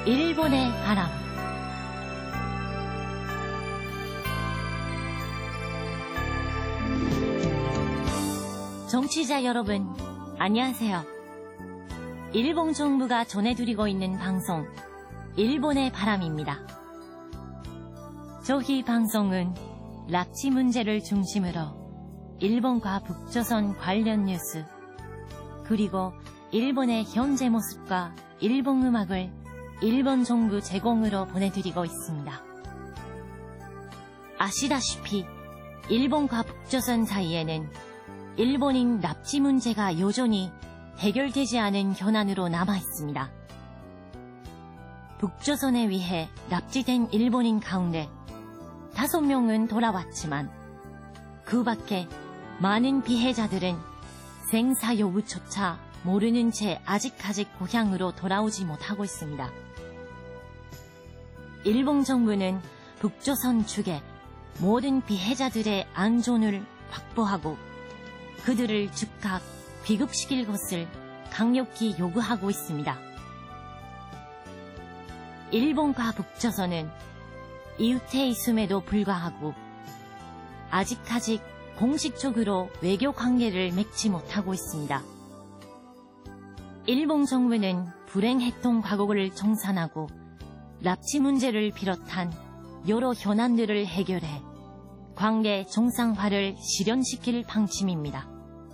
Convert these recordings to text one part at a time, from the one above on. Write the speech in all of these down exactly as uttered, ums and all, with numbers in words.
일본의 바람. 정치자 여러분, 안녕하세요. 일본 정부가 전해드리고 있는 방송, 일본의 바람입니다. 저희 방송은 납치 문제를 중심으로 일본과 북조선 관련 뉴스, 그리고 일본의 현재 모습과 일본 음악을 일본 정부 제공으로 보내드리고 있습니다. 아시다시피 일본과 북조선 사이에는 일본인 납치 문제가 여전히 해결되지 않은 현안으로 남아 있습니다. 북조선에 의해 납치된 일본인 가운데 다섯 명은 돌아왔지만 그 밖에 많은 피해자들은 생사 여부조차 모르는 채 아직까지 고향으로 돌아오지 못하고 있습니다. 일본 정부는 북조선 측에 모든 피해자들의 안전을 확보하고 그들을 즉각 귀국시킬 것을 강력히 요구하고 있습니다. 일본과 북조선은 이웃에 있음에도 불구하고 아직까지 공식적으로 외교 관계를 맺지 못하고 있습니다. 일본 정부는 불행했던 과거를 정산하고 납치 문제를 비롯한 여러 현안들을 해결해 관계 정상화를 실현시킬 방침입니다.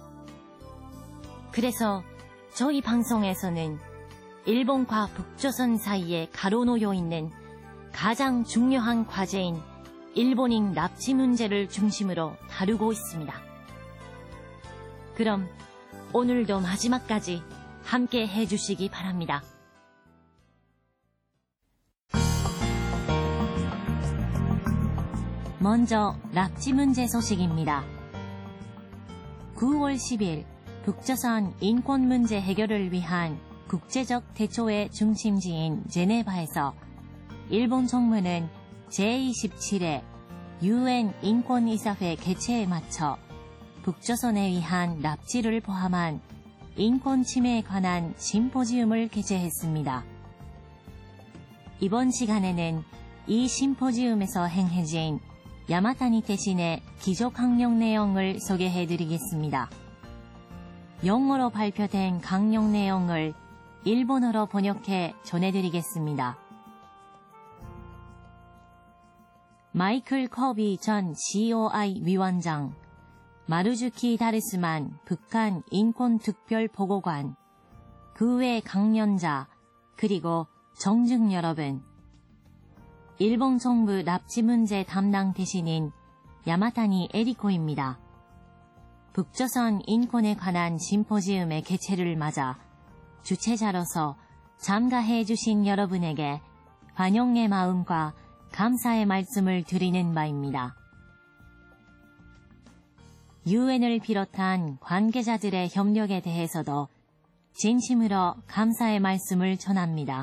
그래서 저희 방송에서는 일본과 북조선 사이에 가로놓여 있는 가장 중요한 과제인 일본인 납치 문제를 중심으로 다루고 있습니다. 그럼 오늘도 마지막까지 함께 해주시기 바랍니다. 먼저 납치 문제 소식입니다. 구월 십일 북조선 인권 문제 해결을 위한 국제적 대초의 중심지인 제네바에서 일본 정부는 제이십칠 회 유엔 인권이사회 개최에 맞춰 북조선에 의한 납치를 포함한 인권 침해에 관한 심포지움을 개최했습니다. 이번 시간에는 이 심포지움에서 행해진 야마타니 대신의 기조강령 내용을 소개해드리겠습니다. 영어로 발표된 강령 내용을 일본어로 번역해 전해드리겠습니다. 마이클 커비 전 씨오아이 위원장, 마루주키 다르스만 북한 인권특별보고관, 그 외 강연자, 그리고 정증 여러분, 일본 정부 납치 문제 담당 대신인 야마타니 에리코입니다. 북조선 인권에 관한 심포지움의 개최를 맞아 주최자로서 참가해 주신 여러분에게 환영의 마음과 감사의 말씀을 드리는 바입니다. 유엔을 비롯한 관계자들의 협력에 대해서도 진심으로 감사의 말씀을 전합니다.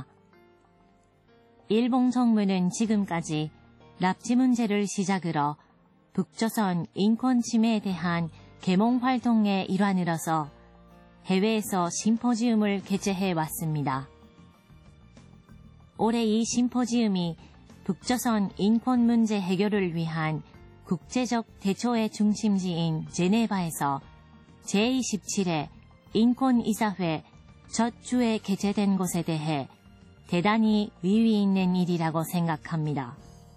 일본 정부는 지금까지 납치 문제를 시작으로 북조선 인권 침해에 대한 계몽 활동의 일환으로서 해외에서 심포지움을 개최해 왔습니다. 올해 이 심포지움이 북조선 인권 문제 해결을 위한 국제적 대초의 중심지인 제네바에서 제이십칠 회 인권이사회 첫 주에 개최된 것에 대해 대단히 의미 있는 일이라고 생각합니다.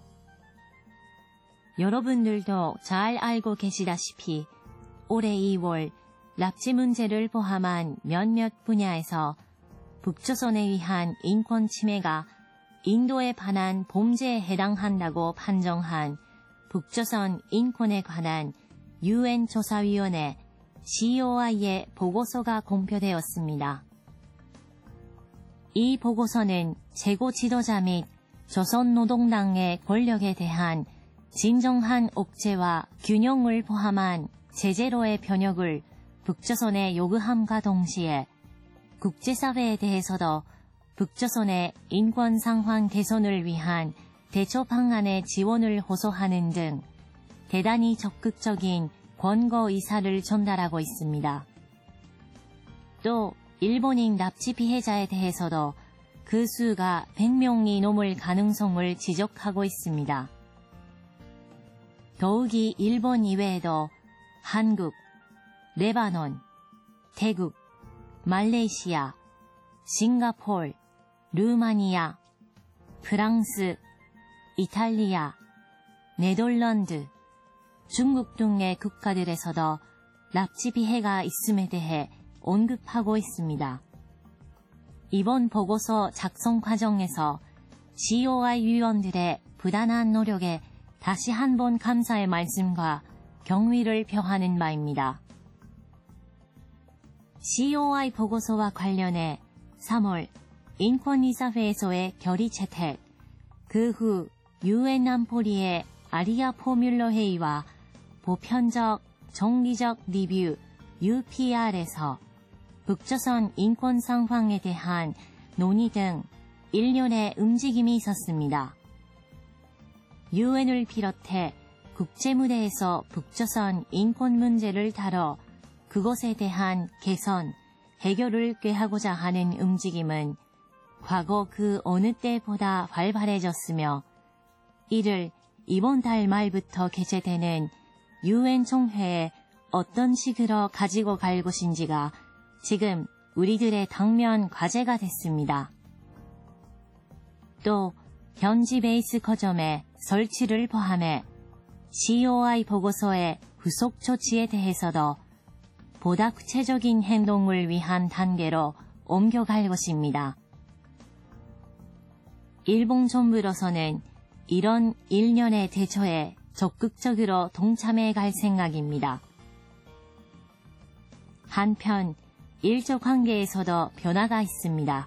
여러분들도 잘 알고 계시다시피 올해 이월 납치 문제를 포함한 몇몇 분야에서 북조선에 의한 인권 침해가 인도에 반한 범죄에 해당한다고 판정한 북조선 인권에 관한 유엔 조사위원회 씨오아이의 보고서가 공표되었습니다. 이 보고서는 최고 지도자 및 조선노동당의 권력에 대한 진정한 억제와 균형을 포함한 제재로의 변혁을 북조선에 요구함과 동시에 국제사회에 대해서도 북조선의 인권 상황 개선을 위한 대처 방안의 지원을 호소하는 등 대단히 적극적인 권고 의사를 전달하고 있습니다. 또 일본인 납치 피해자에 대해서도 그 수가 백 명이 넘을 가능성을 지적하고 있습니다. 더욱이 일본 이외에도 한국, 레바논, 태국, 말레이시아, 싱가포르, 루마니아, 프랑스, 이탈리아, 네덜란드, 중국 등의 국가들에서도 납치 피해가 있음에 대해 언급하고 있습니다. 이번 보고서 작성 과정에서 씨오아이 위원들의 부단한 노력에 다시 한번 감사의 말씀과 경의를 표하는 바입니다. 씨오아이 보고서와 관련해 삼월 인권이사회에서의 결의 채택, 그 후 유엔 안보리의 아리아 포뮬러 회의와 보편적 정기적 리뷰 유피알에서 북조선 인권 상황에 대한 논의 등 일련의 움직임이 있었습니다. 유엔을 비롯해 국제무대에서 북조선 인권 문제를 다뤄 그것에 대한 개선, 해결을 꾀하고자 하는 움직임은 과거 그 어느 때보다 활발해졌으며 이를 이번 달 말부터 개최되는 유엔 총회에 어떤 식으로 가지고 갈 것인지가 지금 우리들의 당면 과제가 됐습니다. 또 현지 베이스 거점의 설치를 포함해 씨오아이 보고서의 후속 조치에 대해서도 보다 구체적인 행동을 위한 단계로 옮겨갈 것입니다. 일본 정부로서는 이런 일련의 대처에 적극적으로 동참해 갈 생각입니다. 한편 일조 관계에서도 변화가 있습니다.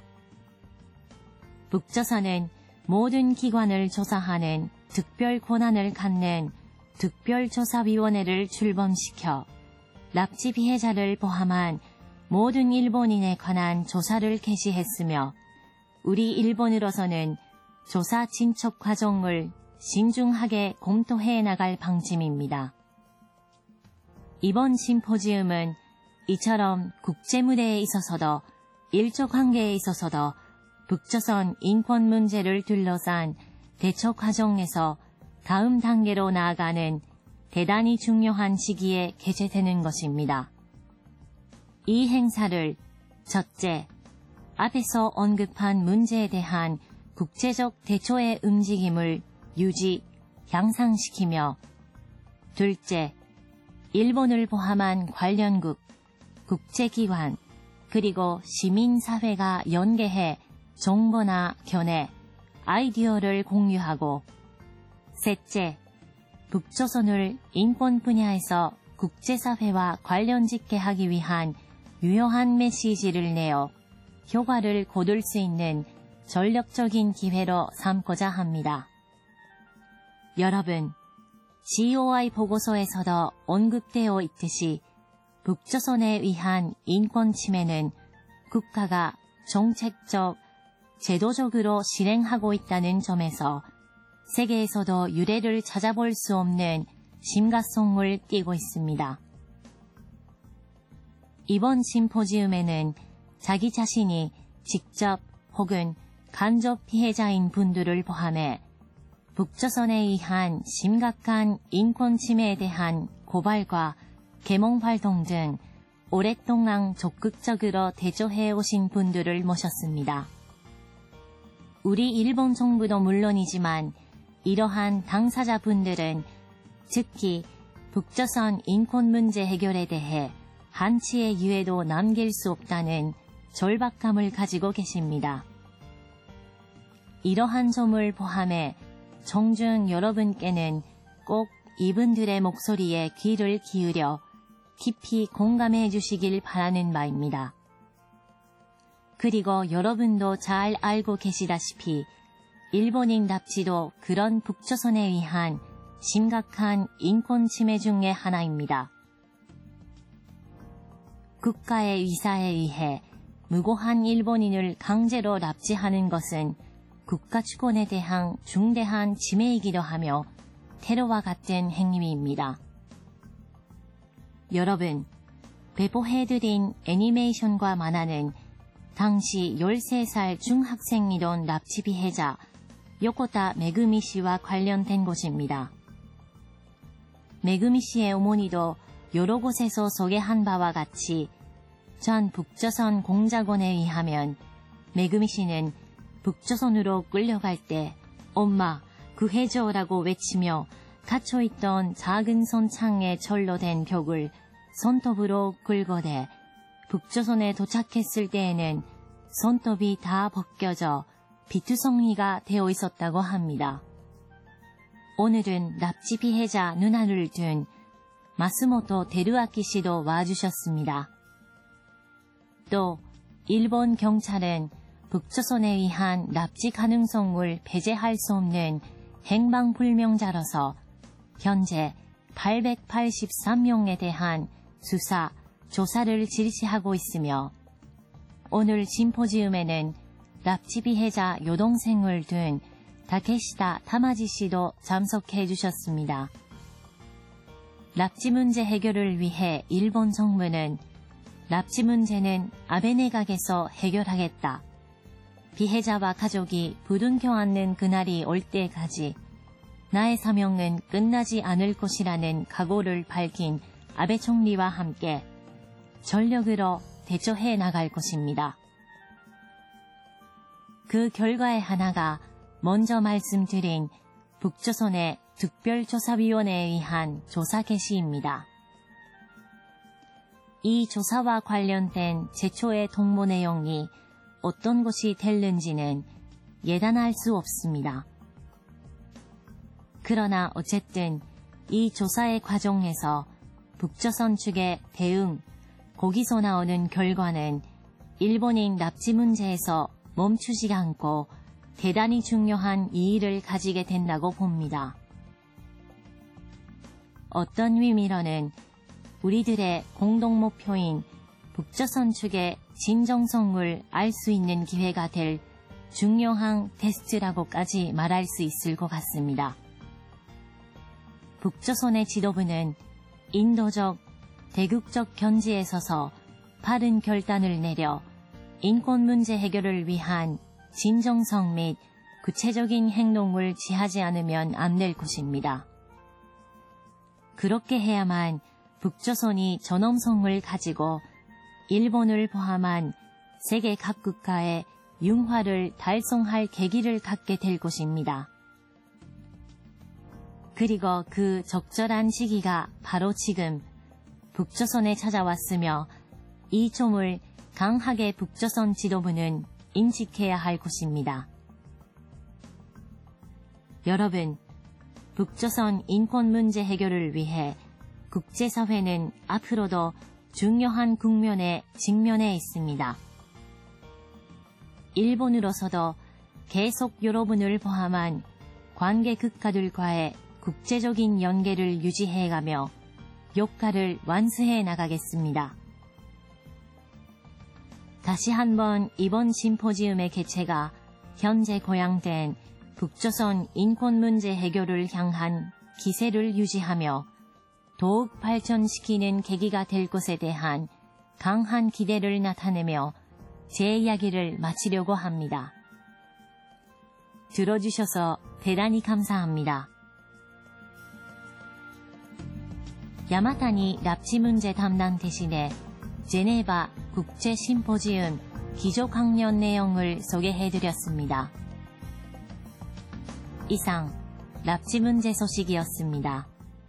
북조선은 모든 기관을 조사하는 특별 권한을 갖는 특별조사위원회를 출범시켜 납치 피해자를 포함한 모든 일본인에 관한 조사를 개시했으며 우리 일본으로서는 조사 진척 과정을 신중하게 검토해 나갈 방침입니다. 이번 심포지움은 이처럼 국제무대에 있어서도 일조 관계에 있어서도 북조선 인권 문제를 둘러싼 대처 과정에서 다음 단계로 나아가는 대단히 중요한 시기에 개최되는 것입니다. 이 행사를 첫째, 앞에서 언급한 문제에 대한 국제적 대처의 움직임을 유지, 향상시키며 둘째, 일본을 포함한 관련국, 국제기관, 그리고 시민사회가 연계해 정보나 견해, 아이디어를 공유하고 셋째, 북조선을 인권 분야에서 국제사회와 관련짓게 하기 위한 유효한 메시지를 내어 효과를 거둘 수 있는 전력적인 기회로 삼고자 합니다. 여러분, 씨오아이 보고서에서도 언급되어 있듯이 북조선에 의한 인권 침해는 국가가 정책적, 제도적으로 실행하고 있다는 점에서 세계에서도 유례를 찾아볼 수 없는 심각성을 띠고 있습니다. 이번 심포지움에는 자기 자신이 직접 혹은 간접 피해자인 분들을 포함해 북조선에 의한 심각한 인권 침해에 대한 고발과 계몽활동 등 오랫동안 적극적으로 대처해 오신 분들을 모셨습니다. 우리 일본 정부도 물론이지만 이러한 당사자분들은 특히 북조선 인권 문제 해결에 대해 한치의 유해도 남길 수 없다는 절박감을 가지고 계십니다. 이러한 점을 포함해 청중 여러분께는 꼭 이분들의 목소리에 귀를 기울여 깊이 공감해 주시길 바라는 바입니다. 그리고 여러분도 잘 알고 계시다시피 일본인 납치도 그런 북조선에 의한 심각한 인권 침해 중의 하나입니다. 국가의 의사에 의해 무고한 일본인을 강제로 납치하는 것은 국가 주권에 대한 중대한 침해이기도 하며 테러와 같은 행위입니다. 여러분, 배포해드린 애니메이션과 만화는 당시 열세 살 중학생이던 납치 피해자 요코타 메구미 씨와 관련된 곳입니다. 메구미 씨의 어머니도 여러 곳에서 소개한 바와 같이 전 북조선 공작원에 의하면 메구미 씨는 북조선으로 끌려갈 때 엄마 구해줘라고 외치며 갇혀있던 작은 선창에 절로된 벽을 손톱으로 긁어대 북조선에 도착했을 때에는 손톱이 다 벗겨져 비투성이가 되어 있었다고 합니다. 오늘은 납치 피해자 누나를 둔 마스모토 테루아키 씨도 와주셨습니다. 또 일본 경찰은 북조선에 의한 납치 가능성을 배제할 수 없는 행방불명자로서 현재 팔백팔십삼 명에 대한 수사, 조사를 실시하고 있으며 오늘 심포지움에는 납치 피해자 여동생을 둔 다케시타 타마지 씨도 참석해 주셨습니다. 납치 문제 해결을 위해 일본 정부는 납치 문제는 아베 내각에서 해결하겠다. 피해자와 가족이 부둥켜 안는 그날이 올 때까지 나의 사명은 끝나지 않을 것이라는 각오를 밝힌 아베 총리와 함께 전력으로 대처해 나갈 것입니다. 그 결과의 하나가 먼저 말씀드린 북조선의 특별조사위원회에 의한 조사 개시입니다. 이 조사와 관련된 제초의 통보 내용이 어떤 것이 될는지는 예단할 수 없습니다. 그러나 어쨌든 이 조사의 과정에서 북조선 측의 대응, 거기서 나오는 결과는 일본인 납치 문제에서 멈추지 않고 대단히 중요한 이의를 가지게 된다고 봅니다. 어떤 의미로는 우리들의 공동 목표인 북조선 측의 진정성을 알 수 있는 기회가 될 중요한 테스트라고까지 말할 수 있을 것 같습니다. 북조선의 지도부는 인도적, 대국적 견지에 서서 바른 결단을 내려 인권 문제 해결을 위한 진정성 및 구체적인 행동을 취하지 않으면 안 될 것입니다. 그렇게 해야만 북조선이 전엄성을 가지고 일본을 포함한 세계 각 국가의 융화를 달성할 계기를 갖게 될 것입니다. 그리고 그 적절한 시기가 바로 지금 북조선에 찾아왔으며 이 점을 강하게 북조선 지도부는 인식해야 할 것입니다. 여러분, 북조선 인권 문제 해결을 위해 국제사회는 앞으로도 중요한 국면에 직면해 있습니다. 일본으로서도 계속 여러분을 포함한 관계 국가들과의 국제적인 연계를 유지해가며 역할을 완수해 나가겠습니다. 다시 한번 이번 심포지움의 개최가 현재 고양된 북조선 인권 문제 해결을 향한 기세를 유지하며 더욱 발전시키는 계기가 될 것에 대한 강한 기대를 나타내며 제 이야기를 마치려고 합니다. 들어주셔서 대단히 감사합니다. 야마타니 납치 문제 담당 대신에 제네바 국제 심포지움 기조강연 내용을 소개해드렸습니다. 이상 납치 문제 소식이었습니다.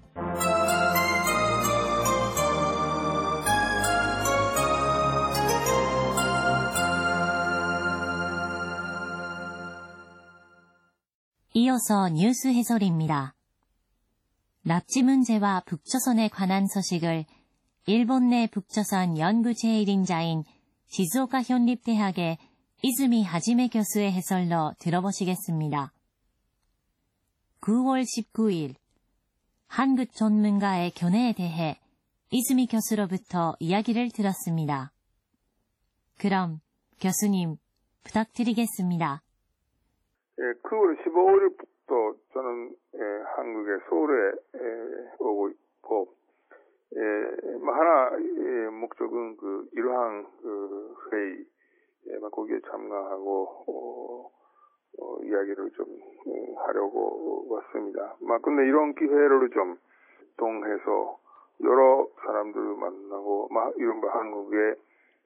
이어서 뉴스 해설입니다. 납치 문제와 북조선에 관한 소식을 일본 내 북조선 연구 제일 인자인 시즈오카 현립대학의 이즈미 하지메 교수의 해설로 들어보시겠습니다. 구월 십구일 한국 전문가의 견해에 대해 이즈미 교수로부터 이야기를 들었습니다. 그럼 교수님 부탁드리겠습니다. 예, 구월 십오일부터 저는 예, 한국의 서울에 예, 오고 있고, 예, 뭐 하나 예, 목적은 그 일왕 그 회의 예, 생각하고 어, 어, 이야기를 좀 어, 하려고 왔습니다. 막 근데 이런 기회를 좀 동해서 여러 사람들을 만나고 막 이른바 한국의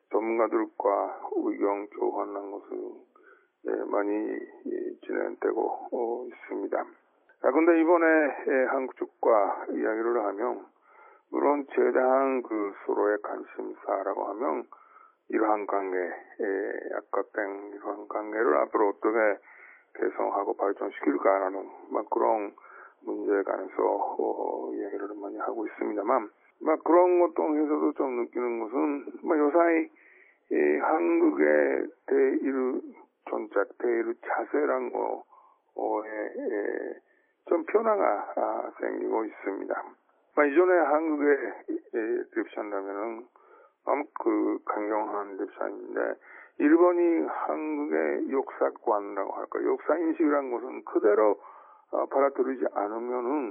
전문가들과 의견 교환한 것을 예, 많이 예, 진행되고 어, 있습니다. 아, 근데 이번에 예, 한국 쪽과 이야기를 하면 물론 최대한 그 서로의 관심사라고 하면 이러한 관계, 예, 아까 뺀 이러한 관계를 앞으로 어떻게 개성하고 발전시킬까라는 막 그런 문제에 관해서 어, 이야기를 많이 하고 있습니다만 막 그런 것 통해서도 좀 느끼는 것은 막 요사이 이 한국의 대일 정책, 대일 자세란 거에 예, 좀 변화가 아, 생기고 있습니다. 이전에 한국에 립샤인다면은 아무 그 강경한 립샤인데 일본이 한국의 역사관이라고 할까 역사인식이라는 것은 그대로 어, 받아들이지 않으면은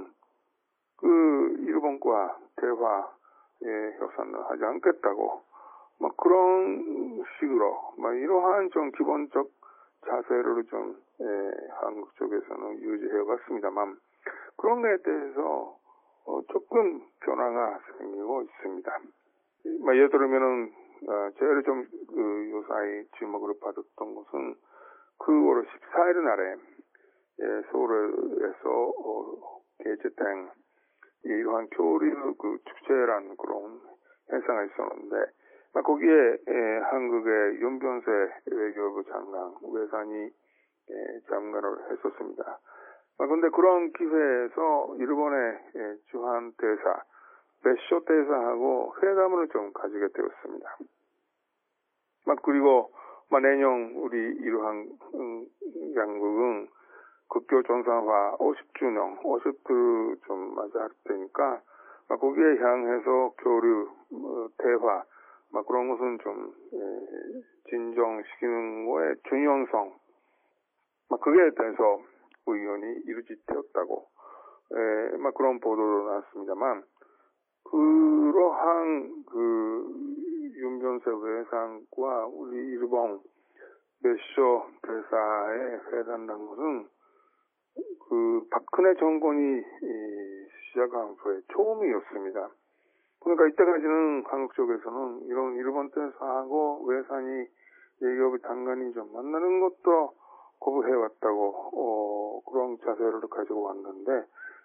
그 일본과 대화의 협상을 하지 않겠다고 막 그런 식으로 막 이러한 좀 기본적 자세를 좀 예, 한국 쪽에서는 유지해 왔습니다만 그런 것에 대해서 어, 조금 변화가 생기고 있습니다. 뭐 예를 들면은 어, 제일 좀 그 요사이 주목을 받았던 것은 구월 십사일 날에 예, 서울에서 어, 개최된 이러한 교류 그 축제라는 그런 행사가 있었는데 거기에 예, 한국의 윤변세 외교부 장관 외산이 예, 참가를 했었습니다. 그런데 그런 기회에서 일본의 예, 주한 대사 베쇼 대사하고 회담을 좀 가지게 되었습니다. 막 그리고 막 내년 우리 이러한 음, 양국은 국교 정상화 오십 주년, 오십 주 좀 맞아 할 테니까 막 거기에 향해서 교류, 어, 대화, 막 그런 것은 좀 예, 진정시키는 거의 중요성, 막 그게 대해서 의견이 이루어지었다고, 예, 막 그런 보도도 나왔습니다만. 그러한 그 윤변세 외상과 우리 일본 베쇼 대사의 회담한 것은 그 박근혜 정권이 시작한 후에 처음이었습니다. 그러니까 이때까지는 한국 쪽에서는 이런 일본 대사하고 외상이 외교부 장관이 좀 만나는 것도 거부해왔다고 어, 그런 자세를 가지고 왔는데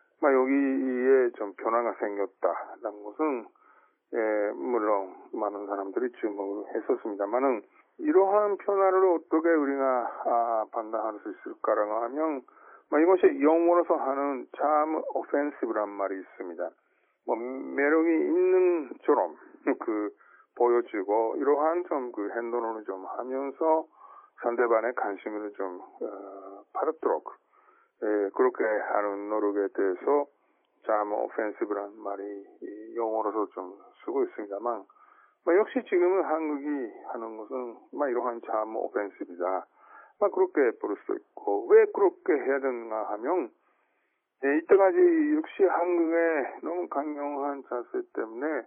여기에 좀 변화가 생겼다는 것은 예, 물론 많은 사람들이 주목을 했었습니다만은 이러한 변화를 어떻게 우리가 아, 판단할 수 있을까라고 하면 이것이 영어로서 하는 참 오펜시브란 말이 있습니다. 뭐 매력이 있는처럼 그 보여주고 이러한 좀 그 행동을 좀 하면서 상대방의 관심을 좀 어, 받도록 예, 그렇게 하는 노력에 대해서 참 오펜시브란 말이 영어로서 좀 쓰고 있습니다만 역시 지금은 한국이 하는 것은 이러한 참 오펜시브다. 그렇게 부를 수 있고 왜 그렇게 해야 되는가 하면 예, 이때까지 역시 한국의 너무 강경한 자세 때문에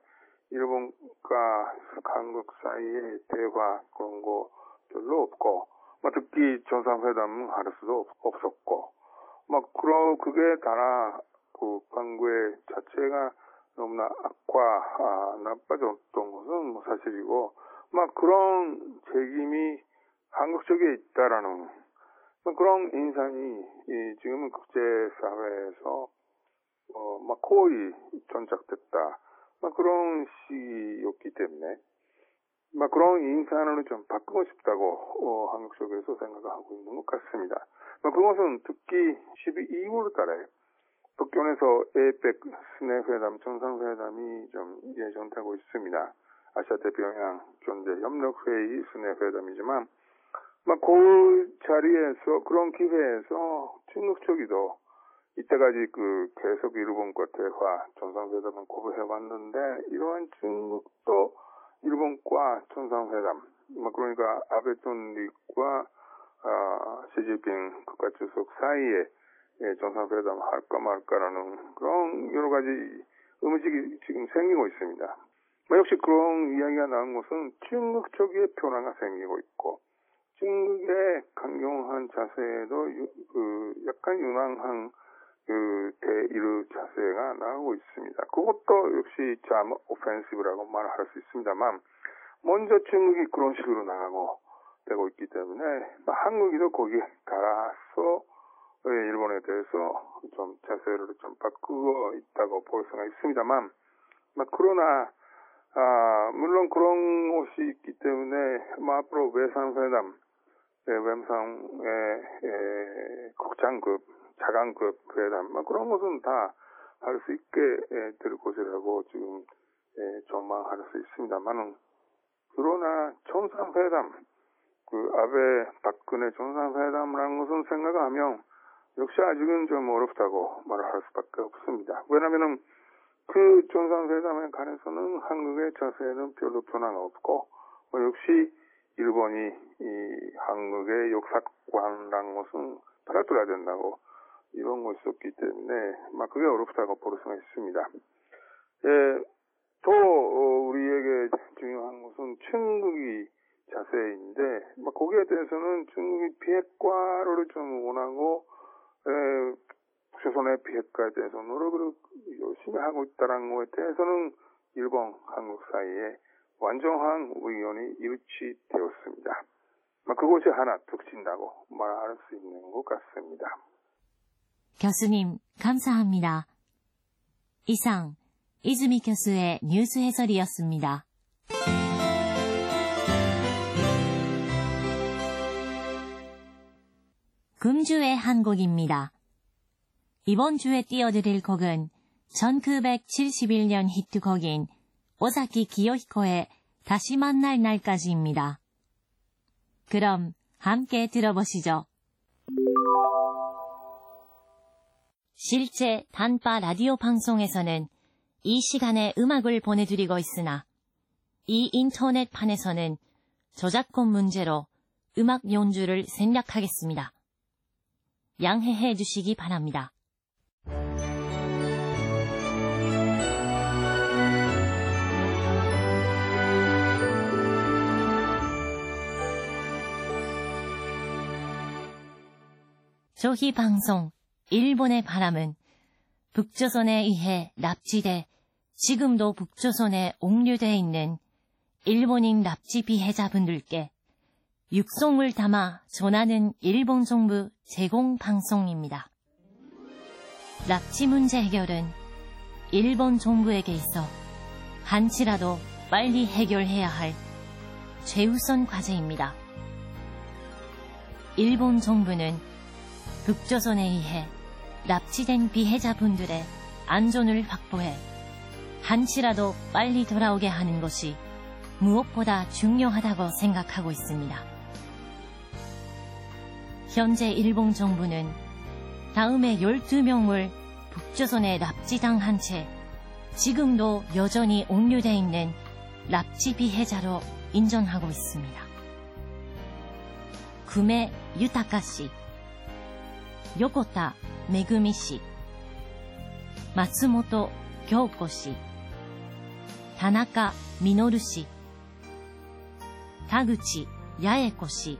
일본과 한국 사이에 대화 그런 거 별로 없고 특히 정상회담은 할 수도 없었고 막 그러 그게 다나 그 관계 자체가 너무나 악화 아, 나빠졌던 것은 뭐 사실이고 막 그런 책임이 한국 쪽에 있다라는 그런 인상이 이 지금은 국제 사회에서 어, 막 거의 전착됐다. 막 그런 시기였기 때문에 막 그런 인상을 좀 바꾸고 싶다고 어, 한국 쪽에서 생각하고 있는 것 같습니다. 그것은 특히 십이월 달에 북경에서 에이펙 스낵회담, 정상회담이 좀 예정되고 있습니다. 아시아태평양 경제협력회의 스낵회담이지만 그 자리에서 그런 기회에서 중국 쪽이도 이때까지 그 계속 일본과 대화, 정상회담을 거부해왔는데 이러한 중국도 일본과 정상회담, 그러니까 아베 총리과 아, 시진핑 국가주석 사이에 예, 정상회담 할까 말까라는 그런 여러 가지 의문식이 지금 생기고 있습니다. 역시 그런 이야기가 나온 것은 중국 쪽에 변화가 생기고 있고 중국의 강경한 자세에도 유, 그 약간 유난한 그 대이르 자세가 나오고 있습니다. 그것도 역시 참 오펜시브라고 말할 수 있습니다만 먼저 중국이 그런 식으로 나가고 되고 있기 때문에 한국이도 거기에 따라서 일본에 대해서 좀 자세를 좀 바꾸고 있다고 볼 수가 있습니다만 그러나 아, 물론 그런 것이 있기 때문에 앞으로 외상회담, 외상의 국장급, 자강급 회담 그런 것은 다 할 수 있게 될 것이라고 지금 전망할 수 있습니다만은 그러나 정상회담, 그 아베 박근혜 정상회담이라는 것은 생각하면 역시 아직은 좀 어렵다고 말할 수밖에 없습니다. 왜냐하면은 그 정상회담에 관해서는 한국의 자세는 별로 변화가 없고 뭐 역시 일본이 이 한국의 역사관이라는 것은 받아들여야 된다고 이런 것이 있었기 때문에 막 그게 어렵다고 볼 수가 있습니다. 예, 또 우리에게 중요한 것은 중국이 자세인데 막 거기에 대해서는 중국이 비핵화를 좀 원하고 에, 조선의 비핵화에 대해서 노력을 열심히 하고 있다는 것에 대해서는 일본, 한국 사이에 완전한 의견이 일치되었습니다. 그것이 하나 득진다고 말할 수 있는 것 같습니다. 교수님, 감사합니다. 이상, 이즈미 교수의 뉴스 해설이었습니다. 금주의 한 곡입니다. 이번 주에 띄워드릴 곡은 천구백칠십일 년 히트곡인 오사키 기요히코의 다시 만날 날까지입니다. 그럼 함께 들어보시죠. 실제 단파 라디오 방송에서는 이 시간에 음악을 보내드리고 있으나 이 인터넷판에서는 저작권 문제로 음악 연주를 생략하겠습니다. 양해해 주시기 바랍니다. 조희 방송 일본의 바람은 북조선에 의해 납치돼 지금도 북조선에 옥류되어 있는 일본인 납치 피해자분들께 육성을 담아 전하는 일본 정부 제공 방송입니다. 납치 문제 해결은 일본 정부에게 있어 한치라도 빨리 해결해야 할 최우선 과제입니다. 일본 정부는 북조선에 의해 납치된 피해자분들의 안전을 확보해 한치라도 빨리 돌아오게 하는 것이 무엇보다 중요하다고 생각하고 있습니다. 현재 일본 정부는 다음에 열두 명을 북조선에 납치당한 채 지금도 여전히 옥류되어 있는 납치 피해자로 인정하고 있습니다. 구메 유타카 씨, 요코타 메구미 씨, 마츠모토 교코 씨, 타나카 미노루 씨, 타구치 야에코 씨,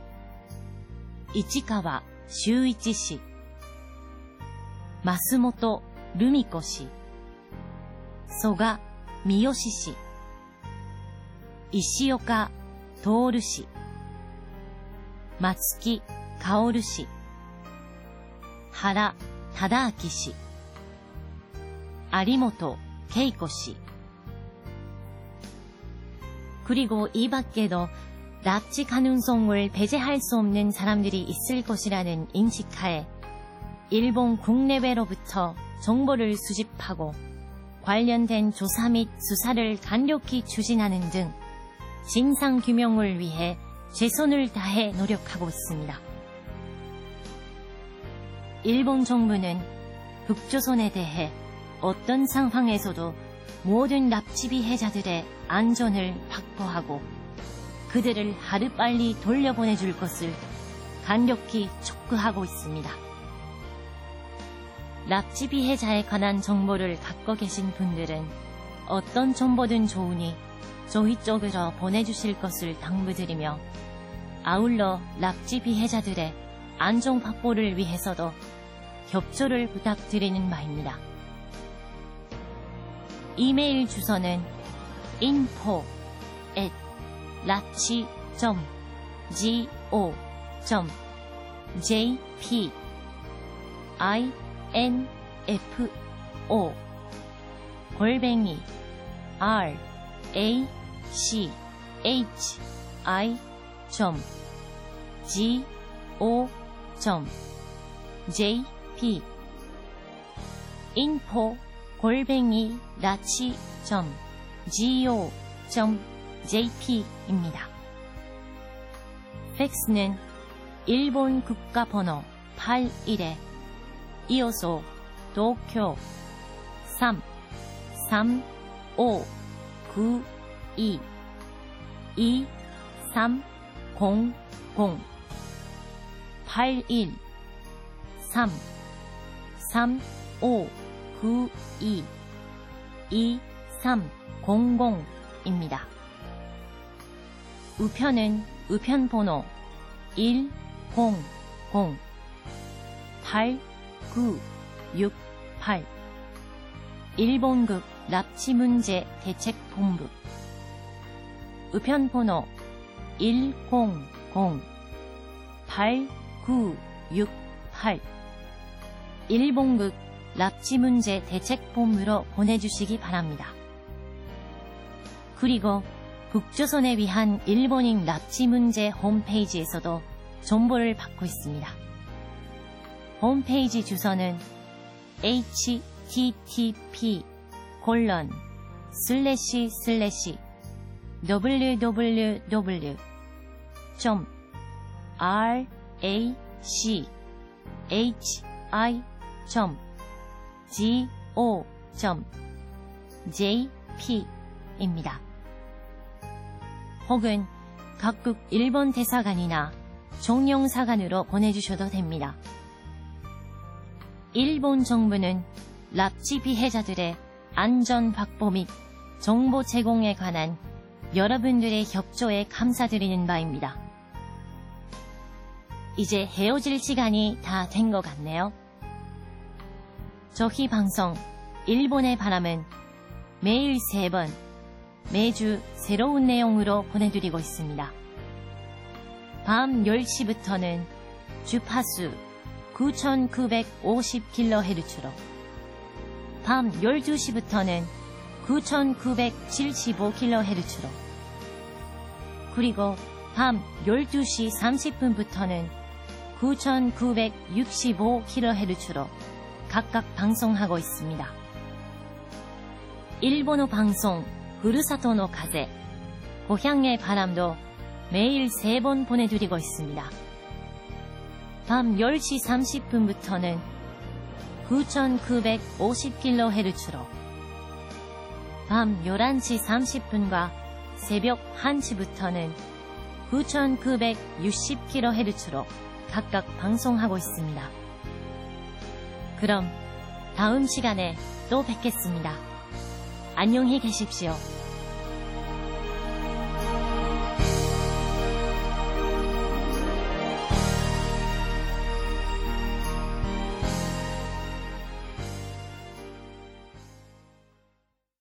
이치카와修一氏、増本留美子氏、曽我三好氏、石岡徹氏、松木薫氏、原忠明氏、有本恵子씨. 그리고 이 밖에도 납치 가능성을 배제할 수 없는 사람들이 있을 것이라는 인식하에 일본 국내외로부터 정보를 수집하고 관련된 조사 및 수사를 간략히 추진하는 등 진상규명을 위해 최선을 다해 노력하고 있습니다. 일본 정부는 북조선에 대해 어떤 상황에서도 모든 납치 피해자들의 안전을 확보하고 그들을 하루빨리 돌려보내줄 것을 간략히 촉구하고 있습니다. 납치 피해자에 관한 정보를 갖고 계신 분들은 어떤 정보든 좋으니 저희 쪽으로 보내주실 것을 당부드리며 아울러 납치 피해자들의 안전 확보를 위해서도 협조를 부탁드리는 바입니다. 이메일 주소는 info at 라치 점 go 점 jp info 골뱅이 r a c h i 점 g o 점 jp info 골뱅이 라치 점 go 점 jp입니다. 팩스는 일본 국가번호 팔십일에 이어서 도쿄 삼 삼 오 구 이 이 삼 공 공 팔일 삼 삼 오 구 이 이 삼 공 공입니다. 우편은 우편번호 일 공 공 팔 구 육 팔 일본국 납치문제 대책본부 우편번호 일 공 공 팔 구 육 팔 일본국 납치문제 대책본부로 보내주시기 바랍니다. 그리고 북조선에 위한 일본인 납치문제 홈페이지에서도 정보를 받고 있습니다. 홈페이지 주소는 http 콜론 슬래시 슬래시 www 점 rachi 점 go 점 jp입니다. 혹은 각국 일본 대사관이나 종용사관으로 보내주셔도 됩니다. 일본 정부는 납치 피해자들의 안전 확보 및 정보 제공에 관한 여러분들의 협조에 감사드리는 바입니다. 이제 헤어질 시간이 다 된 것 같네요. 저희 방송 일본의 바람은 매일 세 번 매주 새로운 내용으로 보내드리고 있습니다. 밤 열 시부터는 주파수 구천구백오십 킬로헤르츠로 밤 열두 시부터는 구천구백칠십오 킬로헤르츠로 그리고 밤 열두 시 삼십 분부터는 구천구백육십오 킬로헤르츠로 각각 방송하고 있습니다. 일본어 방송 후르사토노 가제 고향의 바람도 매일 세 번 보내드리고 있습니다. 밤 열 시 삼십 분부터는 구천구백오십 킬로헤르츠로 밤 열한 시 삼십 분과 새벽 한 시부터는 구천구백육십 킬로헤르츠로 각각 방송하고 있습니다. 그럼 다음 시간에 또 뵙겠습니다. 안녕히 계십시오.